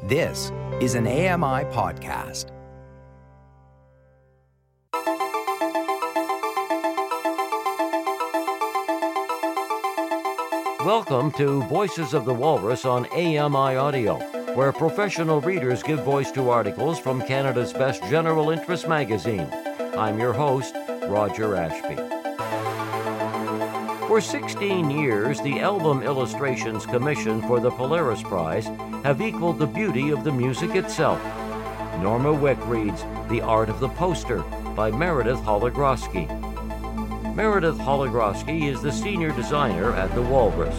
This is an AMI podcast. Welcome to Voices of the Walrus on AMI Audio, where professional readers give voice to articles from Canada's best general interest magazine. I'm your host, Roger Ashby. For 16 years, the album illustrations commissioned for the Polaris Prize have equaled the beauty of the music itself. Norma Wick reads The Art of the Poster by Meredith Hologroski. Meredith Hologroski is the senior designer at The Walrus.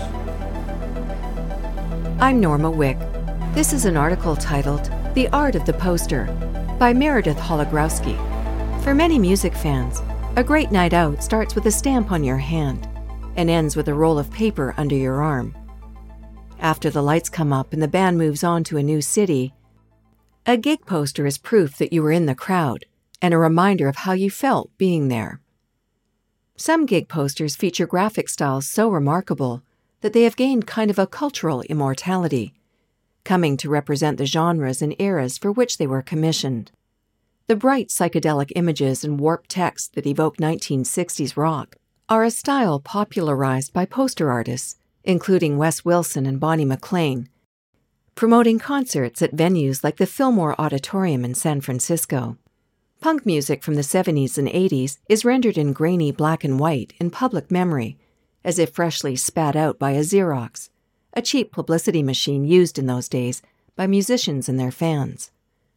I'm Norma Wick. This is an article titled The Art of the Poster by Meredith Hologroski. For many music fans, a great night out starts with a stamp on your hand and ends with a roll of paper under your arm. After the lights come up and the band moves on to a new city, a gig poster is proof that you were in the crowd and a reminder of how you felt being there. Some gig posters feature graphic styles so remarkable that they have gained kind of a cultural immortality, coming to represent the genres and eras for which they were commissioned. The bright psychedelic images and warped text that evoke 1960s rock are a style popularized by poster artists, including Wes Wilson and Bonnie McClain, promoting concerts at venues like the Fillmore Auditorium in San Francisco. Punk music from the 70s and 80s is rendered in grainy black and white in public memory, as if freshly spat out by a Xerox, a cheap publicity machine used in those days by musicians and their fans.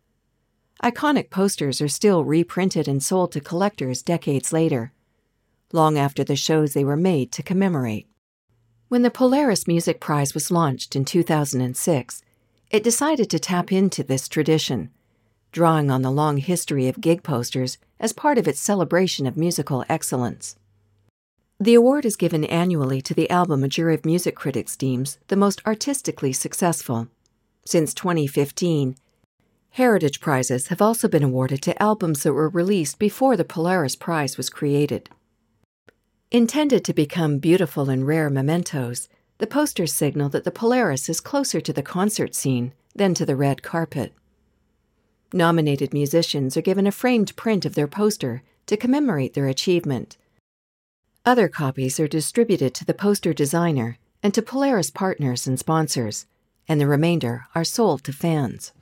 Iconic posters are still reprinted and sold to collectors decades later, long after the shows they were made to commemorate. When the Polaris Music Prize was launched in 2006, it decided to tap into this tradition, drawing on the long history of gig posters as part of its celebration of musical excellence. The award is given annually to the album a jury of music critics deems the most artistically successful. Since 2015, Heritage Prizes have also been awarded to albums that were released before the Polaris Prize was created. Intended to become beautiful and rare mementos, the posters signal that the Polaris is closer to the concert scene than to the red carpet. Nominated musicians are given a framed print of their poster to commemorate their achievement. Other copies are distributed to the poster designer and to Polaris partners and sponsors, and the remainder are sold to fans.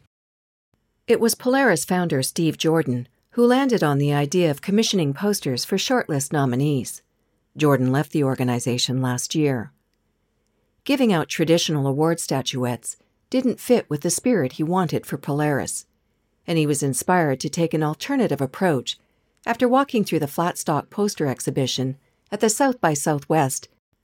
It was Polaris founder Steve Jordan who landed on the idea of commissioning posters for shortlist nominees. Jordan left the organization last year. Giving out traditional award statuettes didn't fit with the spirit he wanted for Polaris, and he was inspired to take an alternative approach after walking through the Flatstock poster exhibition at the South by Southwest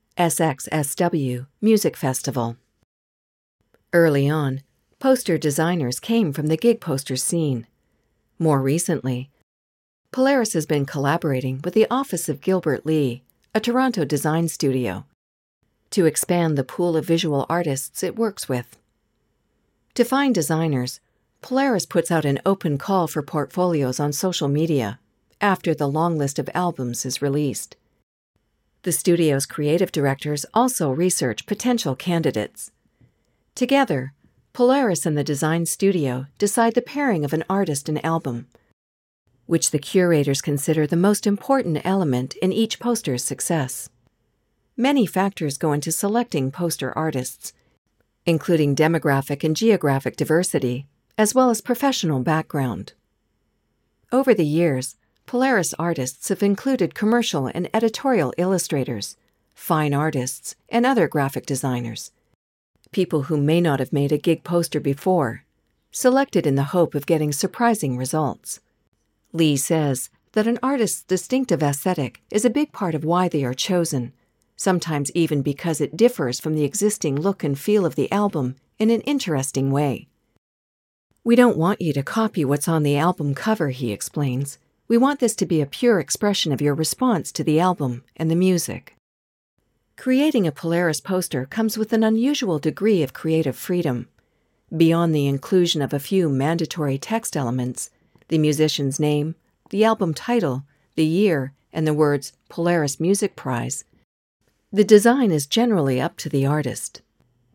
SXSW Music Festival. Early on, poster designers came from the gig poster scene. More recently, Polaris has been collaborating with the Office of Gilbert Lee, a Toronto design studio, to expand the pool of visual artists it works with. To find designers, Polaris puts out an open call for portfolios on social media after the long list of albums is released. The studio's creative directors also research potential candidates. Together, Polaris and the design studio decide the pairing of an artist and album, which the curators consider the most important element in each poster's success. Many factors go into selecting poster artists, including demographic and geographic diversity, as well as professional background. Over the years, Polaris artists have included commercial and editorial illustrators, fine artists, and other graphic designers, people who may not have made a gig poster before, selected in the hope of getting surprising results. Lee says that an artist's distinctive aesthetic is a big part of why they are chosen, sometimes even because it differs from the existing look and feel of the album in an interesting way. "We don't want you to copy what's on the album cover," he explains. "We want this to be a pure expression of your response to the album and the music." Creating a Polaris poster comes with an unusual degree of creative freedom. Beyond the inclusion of a few mandatory text elements, the musician's name, the album title, the year, and the words Polaris Music Prize, the design is generally up to the artist.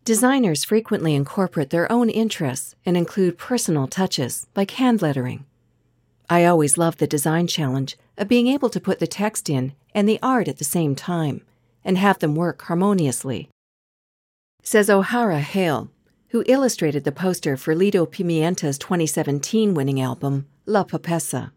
Designers frequently incorporate their own interests and include personal touches, like hand lettering. I always love the design challenge of being able to put the text in and the art at the same time, and have them work harmoniously. Says O'Hara Hale, who illustrated the poster for Lido Pimienta's 2017 winning album, La Papessa.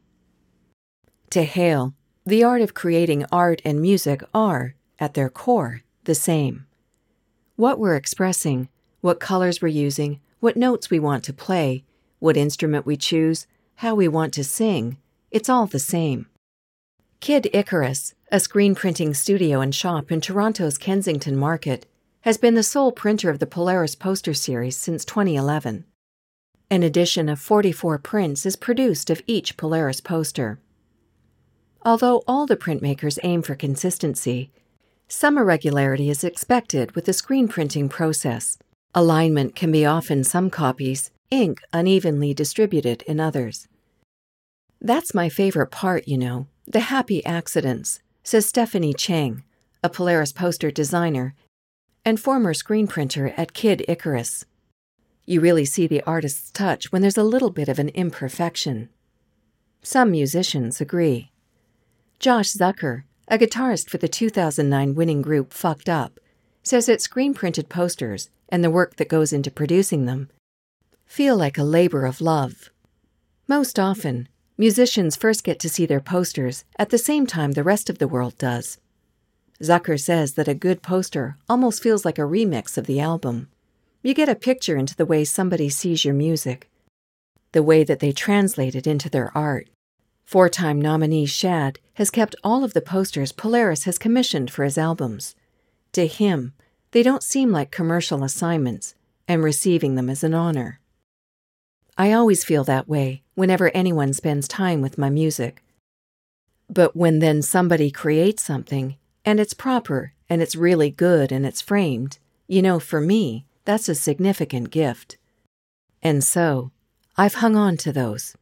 To Hale, the art of creating art and music are, at their core, the same. What we're expressing, what colors we're using, what notes we want to play, what instrument we choose, how we want to sing, it's all the same. Kid Icarus, a screen printing studio and shop in Toronto's Kensington Market, has been the sole printer of the Polaris poster series since 2011. An edition of 44 prints is produced of each Polaris poster. Although all the printmakers aim for consistency, some irregularity is expected with the screen printing process. Alignment can be off in some copies, ink unevenly distributed in others. That's my favorite part, the happy accidents, says Stephanie Chang, a Polaris poster designer and former screen printer at Kid Icarus. You really see the artist's touch when there's a little bit of an imperfection. Some musicians agree. Josh Zucker, a guitarist for the 2009 winning group Fucked Up, says that screen-printed posters and the work that goes into producing them feel like a labor of love. Most often, musicians first get to see their posters at the same time the rest of the world does. Zucker says that a good poster almost feels like a remix of the album. You get a picture into the way somebody sees your music, the way that they translate it into their art. Four-time nominee Shad has kept all of the posters Polaris has commissioned for his albums. To him, they don't seem like commercial assignments, and receiving them is an honor. I always feel that way whenever anyone spends time with my music. But when then somebody creates something, and it's proper, and it's really good, and it's framed, for me, that's a significant gift. And so, I've hung on to those.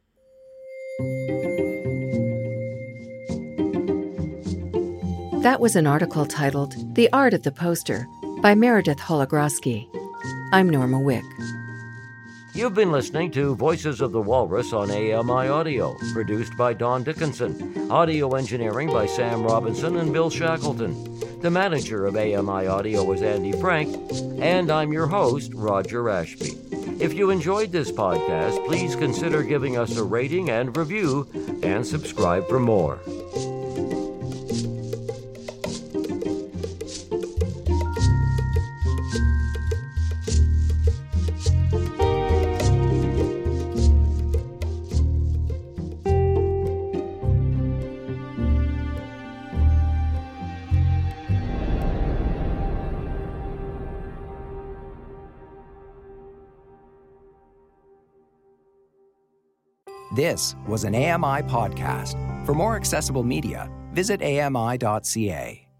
That was an article titled The Art of the Poster by Meredith Hologroski. I'm Norma Wick. You've been listening to Voices of the Walrus on AMI Audio, produced by Don Dickinson, audio engineering by Sam Robinson and Bill Shackleton. The manager of AMI Audio is Andy Frank, and I'm your host, Roger Ashby. If you enjoyed this podcast, please consider giving us a rating and review, and subscribe for more. This was an AMI podcast. For more accessible media, visit ami.ca.